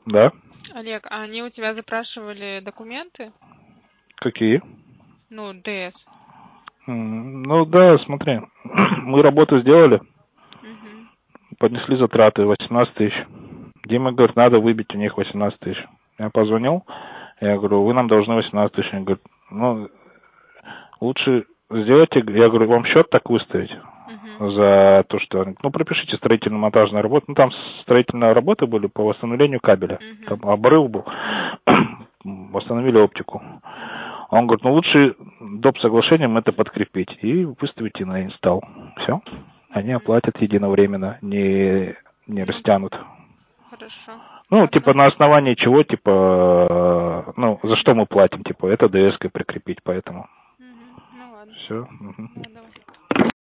Да. Олег, а они у тебя запрашивали документы? Какие? Ну, ДС. Ну да, смотри, мы работу сделали, Угу. поднесли затраты 18 тысяч. Дима говорит, надо выбить у них 18 тысяч. Я позвонил, я говорю, вы нам должны 18 тысяч. Он говорит, ну, лучше сделайте, я говорю, вам счет так выставить Угу. за то, что, ну, пропишите строительно-монтажную работу. Ну, там строительные работы были по восстановлению кабеля. Там Угу. обрыв был. Восстановили оптику. Угу. Он говорит, ну, лучше доп. Соглашением это подкрепить и выставите на инсталл. Все. Они Угу. оплатят единовременно, не Ну, растянут. хорошо. Ну, типа, Ладно. на основании чего, типа, ну, за что мы платим, типа, это ДС-кой прикрепить, поэтому. Угу. Ну ладно. Все. Да, давай.